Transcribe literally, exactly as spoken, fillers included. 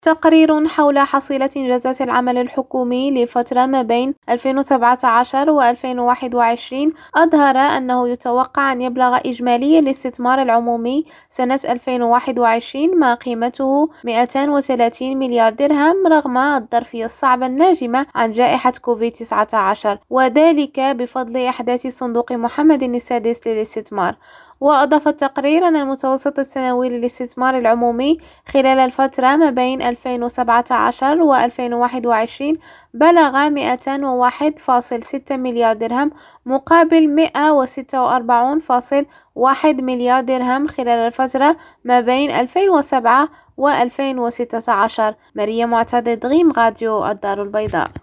تقرير حول حصيلة إنجازات العمل الحكومي لفترة ما بين ألفين وسبعة عشر و ألفين وواحد وعشرين أظهر أنه يتوقع أن يبلغ إجمالي الاستثمار العمومي سنة ألفين وواحد وعشرين ما قيمته مئتين وثلاثين مليار درهم رغم الظرفية الصعبة الناجمة عن جائحة كوفيد تسعة عشر، وذلك بفضل إحداث صندوق محمد السادس للاستثمار. وأضاف التقرير أن المتوسط السنوي للاستثمار العمومي خلال الفترة ما بين ألفين وسبعة عشر و ألفين وواحد وعشرين بلغ مئتين وواحد فاصلة ستة مليار درهم مقابل مئة وستة وأربعين فاصلة واحد مليار درهم خلال الفترة ما بين ألفين وسبعة و ألفين وستة عشر. مريم معتضد، غيم، راديو الدار البيضاء.